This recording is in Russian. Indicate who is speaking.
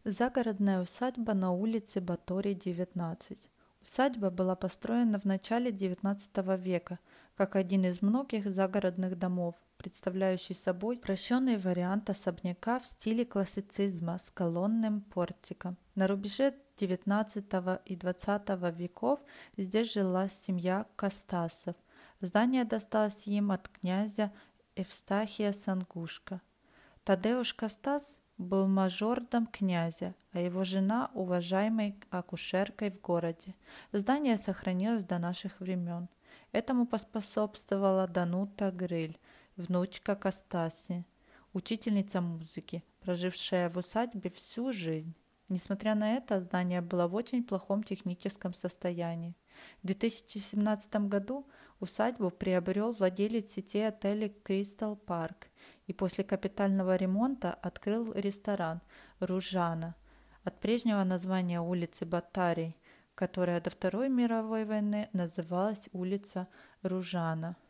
Speaker 1: Загородная усадьба на улице Баторий, 19. Усадьба была построена в начале XIX века как один из многих загородных домов, представляющий собой упрощенный вариант особняка в стиле классицизма с колонным портиком. На рубеже XIX и XX веков здесь жила семья Костасов. Здание досталось им от князя Евстахия Сангушка. Тадеуш Костас был мажордом князя, а его жена – уважаемой акушеркой в городе. Здание сохранилось до наших времен. Этому поспособствовала Данута Грыль, внучка Костаси, учительница музыки, прожившая в усадьбе всю жизнь. Несмотря на это, здание было в очень плохом техническом состоянии. В 2017 году усадьбу приобрел владелец сети отелей «Кристал Парк» и после капитального ремонта открыл ресторан «Ружана» от прежнего названия улицы Батарий, которая до Второй мировой войны называлась улица Ружана.